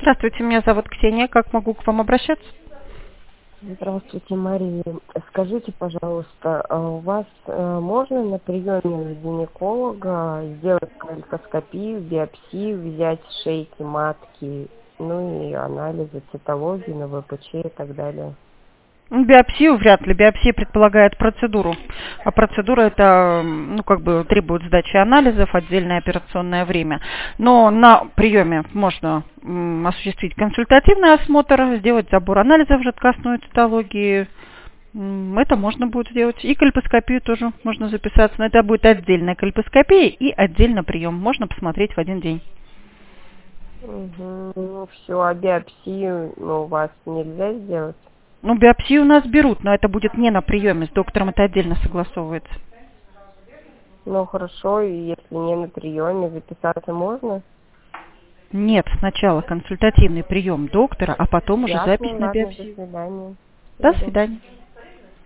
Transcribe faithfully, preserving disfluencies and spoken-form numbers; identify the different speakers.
Speaker 1: Здравствуйте, меня зовут Ксения. Как могу к вам обращаться?
Speaker 2: Здравствуйте, Мария. Скажите, пожалуйста, а у вас э, можно на приеме у гинеколога сделать колпоскопию, биопсию, взять шейки матки, ну и анализы, цитологии на вэ пэ че и так далее?
Speaker 1: Ну, биопсию вряд ли. Биопсия предполагает процедуру. А процедура это, ну, как бы требует сдачи анализов, отдельное операционное время. Но на приеме можно м, осуществить консультативный осмотр, сделать забор анализов жидкостной цитологии. М, Это можно будет сделать. И кольпоскопию тоже можно записаться. Но это будет отдельная кольпоскопия и отдельно прием. Можно посмотреть в один день.
Speaker 2: Угу. Ну все, а биопсию ну, у вас нельзя сделать?
Speaker 1: Ну, биопсию у нас берут, но это будет не на приеме. С доктором это отдельно согласовывается.
Speaker 2: Ну хорошо, и если не на приеме, записаться можно?
Speaker 1: Нет, сначала консультативный прием доктора, а потом уже запись
Speaker 2: Ясно,
Speaker 1: на
Speaker 2: ладно, до
Speaker 1: биопсию.
Speaker 2: свидания.
Speaker 1: До
Speaker 2: Всего доброго.
Speaker 1: свидания.